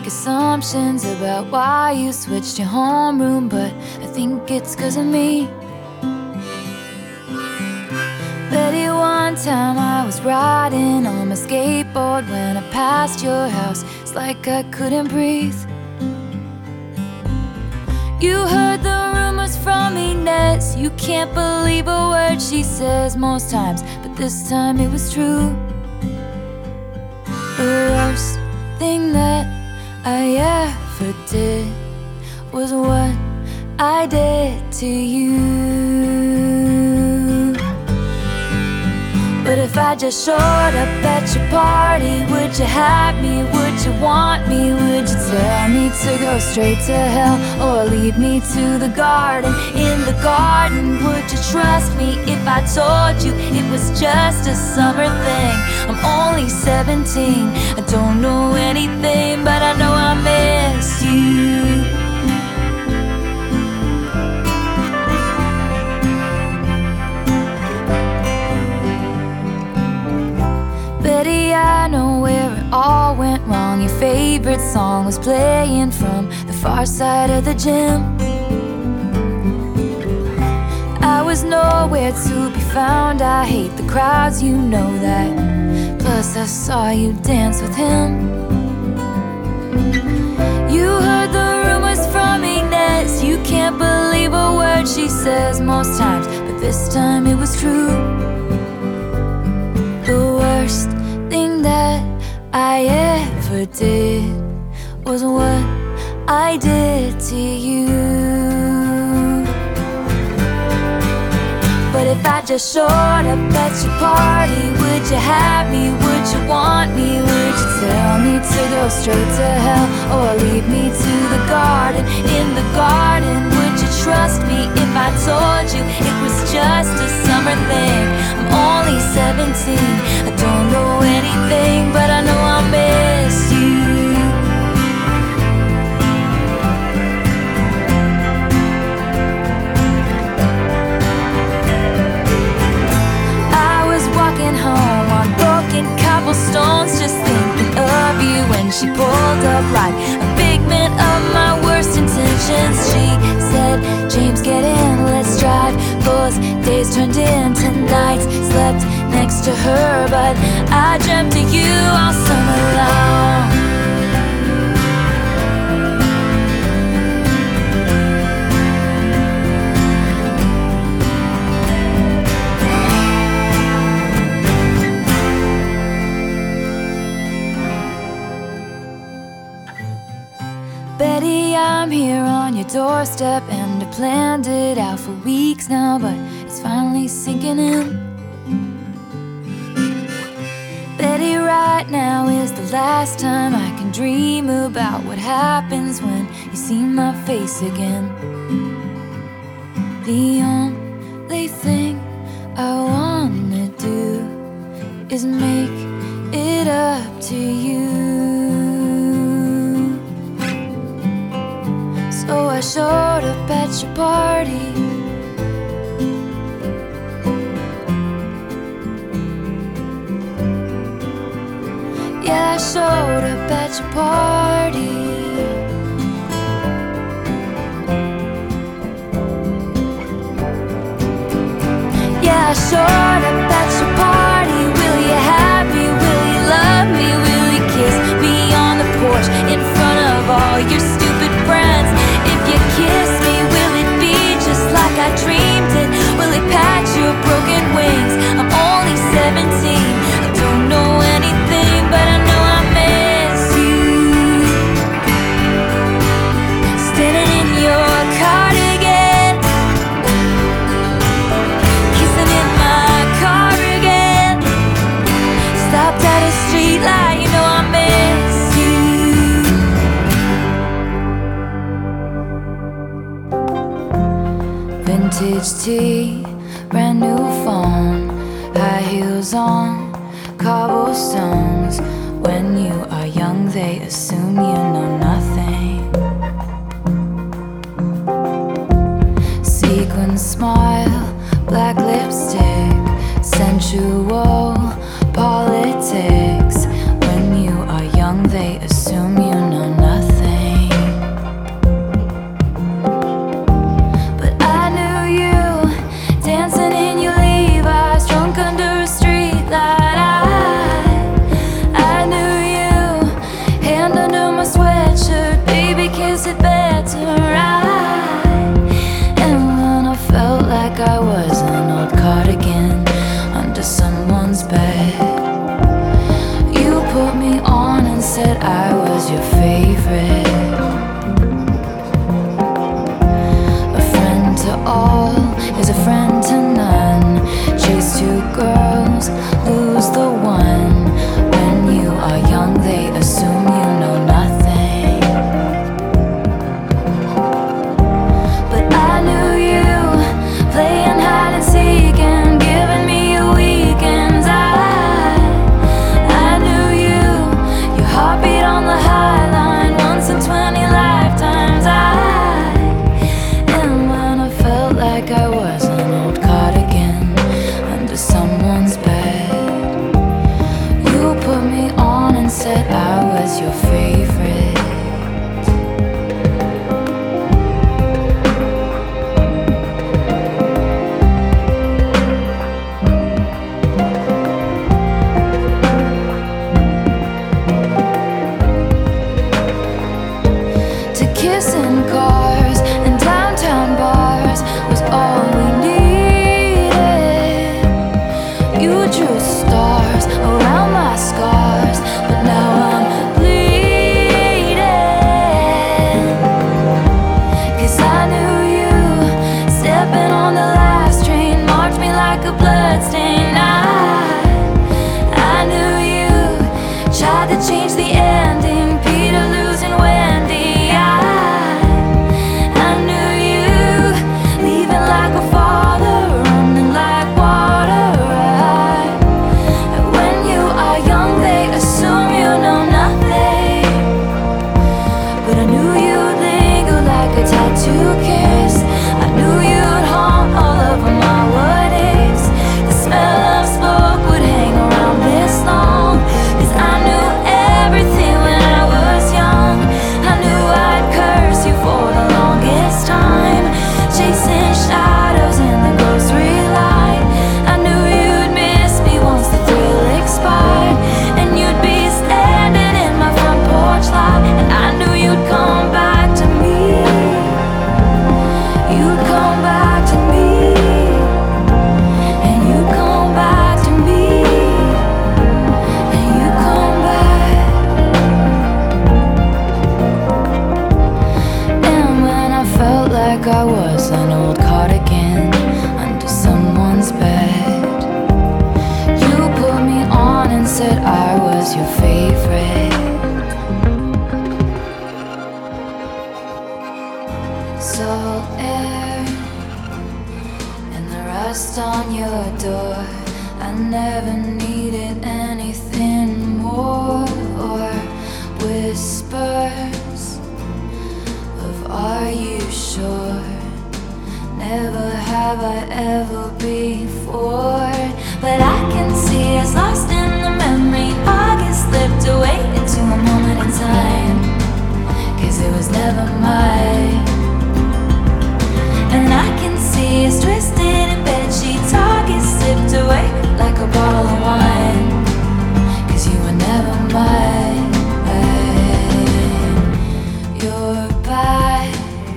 make assumptions about why you switched your homeroom, but I think it's 'cause of me. Betty, one time I was riding on my skateboard when I passed your house. It's like I couldn't breathe. You heard the rumors from Inez. You can't believe a word she says most times, but this time it was true. The worst thing that I ever did was what I did to you. But if I just showed up at your party, would you have me? Would you want me? Would you tell me to go straight to hell or lead me to the garden? In the garden, would you trust me if I told you it was just a summer thing? I'm only 17, I don't know anything, but I know I miss you. Betty, I know where it all went wrong. Your favorite song was playing from the far side of the gym. I was nowhere to be found. I hate the crowds, you know that. Plus I saw you dance with him. You heard the rumors from Inez. You can't believe a word she says most times, but this time it was true. The worst thing that I ever did was what I did to you. But if I just showed up at your party, would you have me? Would you want me? Would you tell me to go straight to hell or lead me to the garden? In the garden, would you trust me if I told you it was just a summer thing? I'm only 17, I don't know anything, but I know I miss you. Walking home on broken cobblestones, just thinking of you when she pulled up like a figment of my worst intentions. She said, James, get in, let's drive. Those days turned into nights. Slept next to her, but I dreamt of you all summer long. Betty, I'm here on your doorstep, and I planned it out for weeks now, but it's finally sinking in. Betty, right now is the last time I can dream about what happens when you see my face again. The only thing I wanna do is make it up to you. So I showed up at your party. Yeah, I showed up at your party. Yeah, I showed up at your party. Will you have me? Will you love me? Will you kiss me on the porch in front of all your stupid friends? If you kiss me, will it be just like I dreamed it? Will it patch your broken wings? I'm only 17, I don't know anything, but I know I miss you. Standing in your cardigan, kissing in my car again. Stopped at a street light, you know I miss you. Vintage tea, brand new phone, high heels on cobblestones. When you are young, they assume you know nothing. Sequin smile, black lipstick, sensual politics. When you are young, they assume you know nothing. get to right. And when I felt like I was an old cardigan under someone's bed, you put me on and said I was your favorite. A friend to all is a friend to none. Chase two girls, lose the one. When you are young, they assume you know nothing. But I knew you, playing hide and seek and giving me your weekends. I knew you, your heartbeat on the high line, once in 20 lifetimes. And when I felt like I was an old cardigan under someone's bed, you put me on and said I was your favorite. To kiss in cars and downtown bars was all we needed. You drew stars around my scars, but now I'm bleeding. 'Cause I knew you, stepping on the last train, marked me like a bloodstain. I knew you, tried to change the ending, Peter losing Wendy. I knew you, leaving like a father, running like water. And when you are young, they assume you know nothing. But I knew you'd linger like a tattoo kiss. I knew you'd haunt all over my what ifs. The smell of smoke would hang around this long. 'Cause I knew everything when I was young. I knew I'd curse you for the longest time, chasing shadows in the grocery line. I knew you'd miss me once the thrill expired, and you'd be standing in my front porch light. And I knew you'd come back to me. You'd come back to me. And you'd come back to me. And you'd come back. And when I felt like I was an old cardigan under someone's bed, you put me on and said I was your favorite. Salt air and the rust on your door. I never needed anything more, or whispers of are you sure? Never have I ever before. But I can see us lost in the memory. August slipped away into a moment in time, 'cause it was never mine. And I can see us twisted in bed sheets. August slipped away like a bottle of wine, 'cause you were never mine. You're back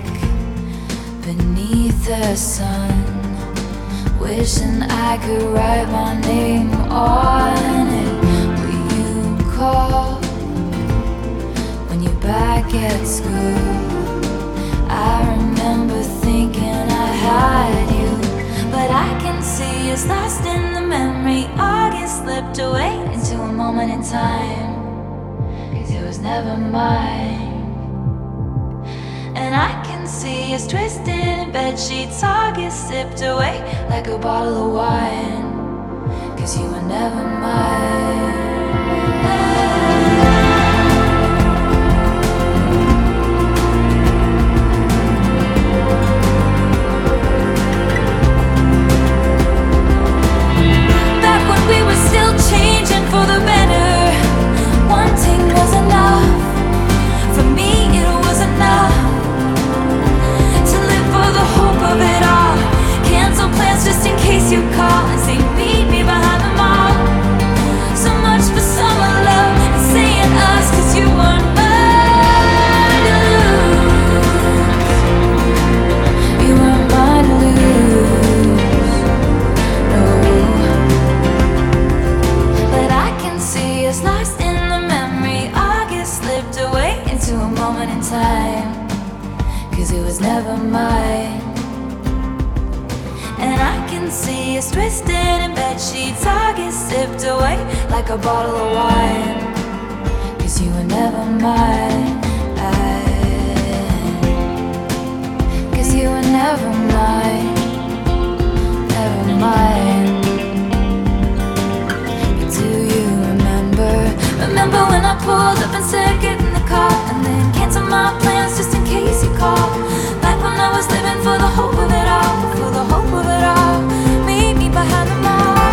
beneath the sun, wishing I could write my name on it. Will you call when you're back at school? I remember thinking I had you, but I can see us lost in the memory. August slipped away into a moment in time, 'cause it was never mine. And I can see us twisted in bed sheets. August sipped away like a bottle of wine, 'cause you were never mine. Back when we were still changing for the better, wanting was enough. For me it was enough to live for the hope of it all. Cancel plans just in case you call and say meet me behind the mall. 'cause it was never mine. And I can see us twisted in bed sheets, I get sipped away like a bottle of wine, 'cause you were never mine. 'Cause you were never mine, never mine. But do you remember? Remember when I pulled up and said get in the car, and then canceled my plans just in case you called? Back when I was living for the hope of it all, for the hope of it all. Meet me behind the mall.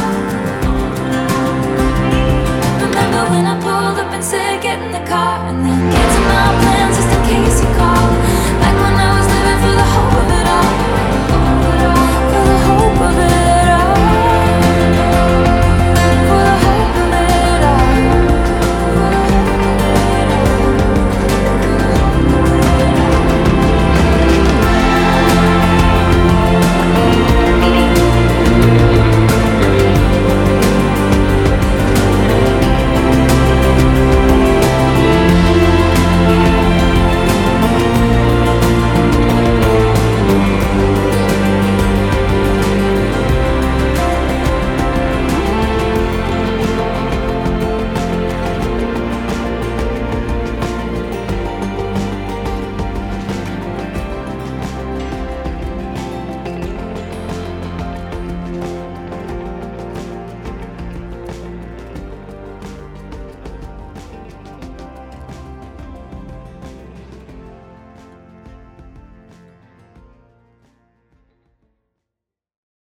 Remember when I pulled up and said get in the car, and then